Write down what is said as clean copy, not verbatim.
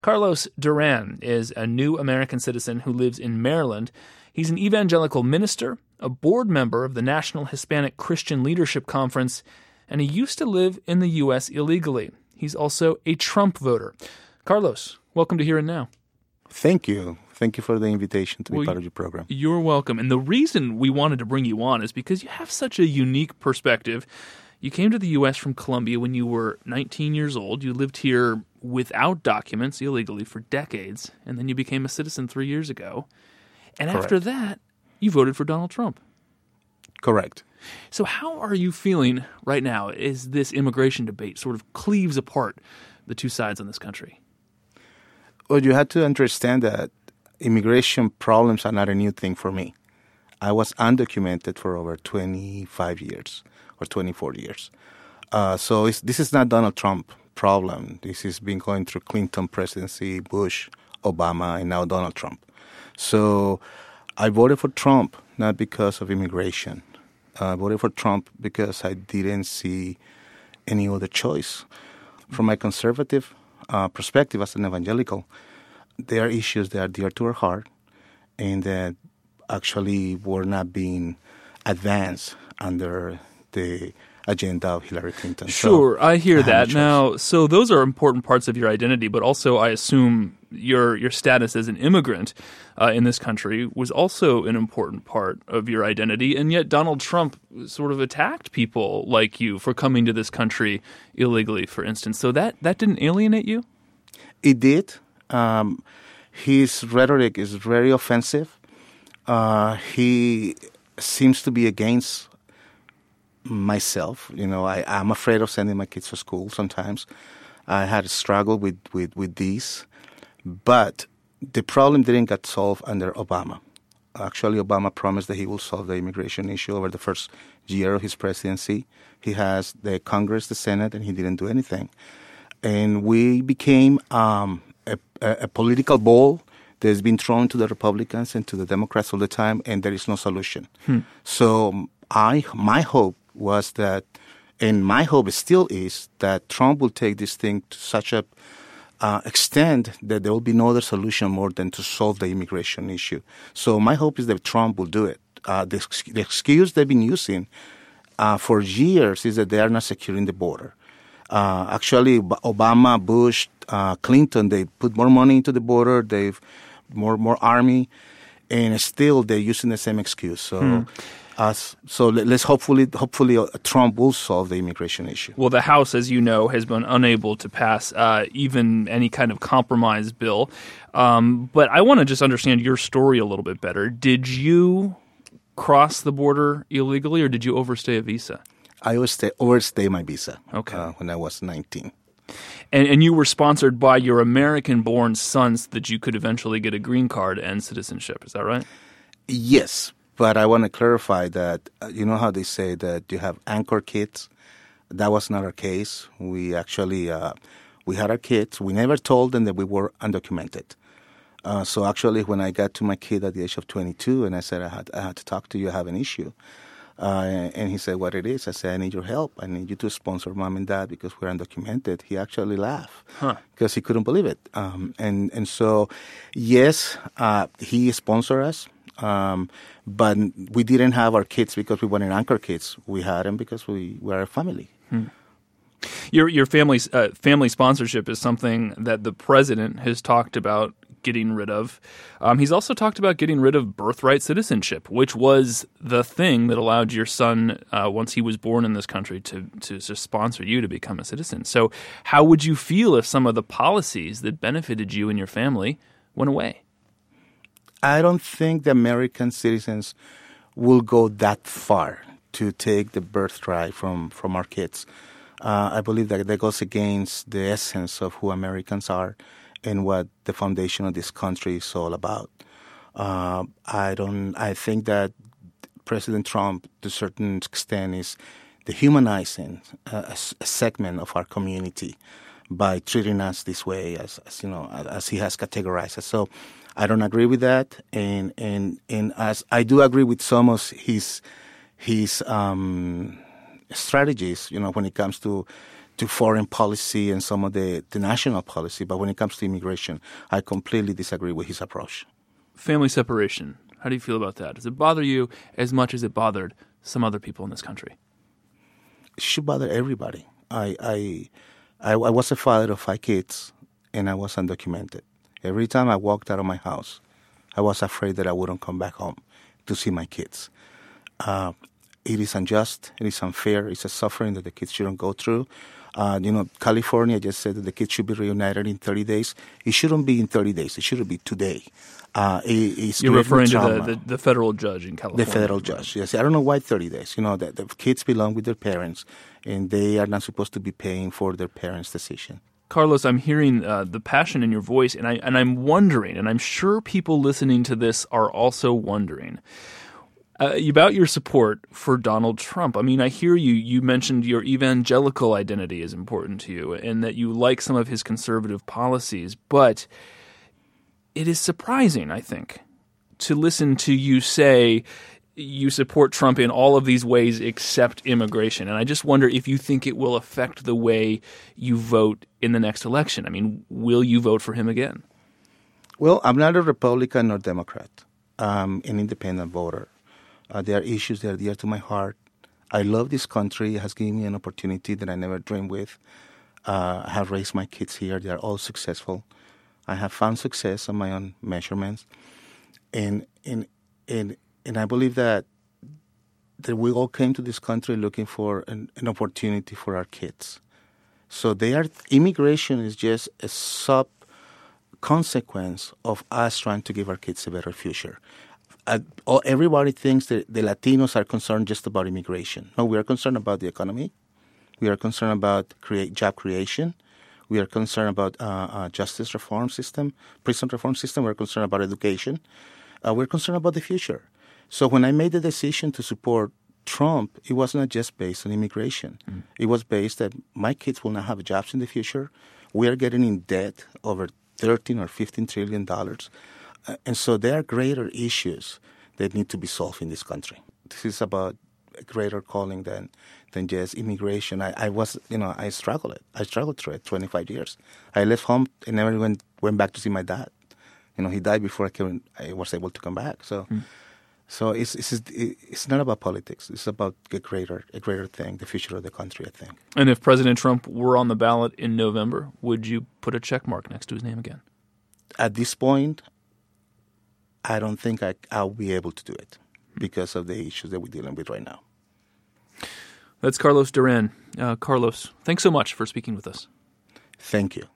Carlos Duran is a new American citizen who lives in Maryland. He's an evangelical minister, a board member of the National Hispanic Christian Leadership Conference, and he used to live in the U.S. illegally. He's also a Trump voter. Carlos, welcome to Here and Now. Thank you. Thank you for the invitation to be part of your program. You're welcome. And the reason we wanted to bring you on is because you have such a unique perspective. You came to the U.S. from Colombia when you were 19 years old. You lived here without documents, illegally, for decades, and then you became a citizen 3 years ago. And Correct. After that, you voted for Donald Trump. Correct. So how are you feeling right now as this immigration debate sort of cleaves apart the two sides in this country? Well, you have to understand that immigration problems are not a new thing for me. I was undocumented for over 25 years or 24 years. So this is not Donald Trump problem. This has been going through Clinton presidency, Bush, Obama, and now Donald Trump. So I voted for Trump not because of immigration. I voted for Trump because I didn't see any other choice. From my conservative perspective as an evangelical, there are issues that are dear to our heart and that actually were not being advanced under the agenda of Hillary Clinton. Sure, so I hear that. No now, so those are important parts of your identity, but also I assume your status as an immigrant in this country was also an important part of your identity, and yet Donald Trump sort of attacked people like you for coming to this country illegally, for instance. So that didn't alienate you? It did. His rhetoric is very offensive. He seems to be against myself. You know, I'm afraid of sending my kids to school sometimes. I had a struggle with these. But the problem didn't get solved under Obama. Actually, Obama promised that he will solve the immigration issue over the first year of his presidency. He has the Congress, the Senate, and he didn't do anything. And we became a political ball that has been thrown to the Republicans and to the Democrats all the time, and there is no solution. So my hope was that, and my hope still is, that Trump will take this thing to such a extent that there will be no other solution more than to solve the immigration issue. So my hope is that Trump will do it. The excuse they've been using for years is that they are not securing the border. Actually, Obama, Bush, Clinton, they put more money into the border, they've more army, and still they're using the same excuse. So so let's hopefully Trump will solve the immigration issue. Well, the House, as you know, has been unable to pass even any kind of compromise bill. But I want to just understand your story a little bit better. Did you cross the border illegally, or did you overstay a visa? I overstayed my visa when I was 19. And you were sponsored by your American-born son so that you could eventually get a green card and citizenship. Is that right? Yes. But I want to clarify that, you know how they say that you have anchor kids? That was not our case. We actually, we had our kids. We never told them that we were undocumented. So actually, when I got to my kid at the age of 22 and I said, I had to talk to you, I have an issue. And he said, what it is? I said, I need your help. I need you to sponsor mom and dad because we're undocumented. He actually laughed because he couldn't believe it. And so, yes, he sponsored us. But we didn't have our kids because we wanted anchor kids. We had them because we were a family. Your family's family sponsorship is something that the president has talked about getting rid of. He's also talked about getting rid of birthright citizenship, which was the thing that allowed your son, once he was born in this country, to sponsor you to become a citizen. So how would you feel if some of the policies that benefited you and your family went away? I don't think the American citizens will go that far to take the birthright from our kids. I believe that goes against the essence of who Americans are and what the foundation of this country is all about. I think that President Trump, to a certain extent, is dehumanizing a segment of our community by treating us this way, as he has categorized us. So I don't agree with that, and as I do agree with some of his strategies, when it comes to to foreign policy and some of the national policy. But when it comes to immigration, I completely disagree with his approach. Family separation. How do you feel about that? Does it bother you as much as it bothered some other people in this country? It should bother everybody. I was a father of 5 kids, and I was undocumented. Every time I walked out of my house, I was afraid that I wouldn't come back home to see my kids. It is unjust. It is unfair. It's a suffering that the kids shouldn't go through. California just said that the kids should be reunited in 30 days. It shouldn't be in 30 days. It should be today. You're referring to the federal judge in California. The federal judge, yes. I don't know why 30 days. The kids belong with their parents, and they are not supposed to be paying for their parents' decision. Carlos, I'm hearing the passion in your voice, and I'm wondering, and I'm sure people listening to this are also wondering, about your support for Donald Trump. I mean, I hear you. You mentioned your evangelical identity is important to you and that you like some of his conservative policies. But it is surprising, I think, to listen to you say you support Trump in all of these ways except immigration. And I just wonder if you think it will affect the way you vote in the next election. I mean, will you vote for him again? Well, I'm not a Republican or Democrat. I'm an independent voter. There are issues that are dear to my heart. I love this country. It has given me an opportunity that I never dreamed with. I have raised my kids here. They are all successful. I have found success on my own measurements. And I believe that we all came to this country looking for an opportunity for our kids. So immigration is just a sub-consequence of us trying to give our kids a better future. Everybody thinks that the Latinos are concerned just about immigration. No, we are concerned about the economy. We are concerned about job creation. We are concerned about justice reform system, prison reform system. We're concerned about education. We're concerned about the future. So when I made the decision to support Trump, it was not just based on immigration. It was based that my kids will not have jobs in the future. We are getting in debt over $13 or $15 trillion. And so there are greater issues that need to be solved in this country. This is about a greater calling than just immigration. I struggled. I struggled through it 25 years. I left home and never went back to see my dad. He died before I was able to come back. So it's not about politics. It's about a greater thing, the future of the country, I think. And if President Trump were on the ballot in November, would you put a check mark next to his name again? At this point, I don't think I'll be able to do it because of the issues that we're dealing with right now. That's Carlos Duran. Carlos, thanks so much for speaking with us. Thank you.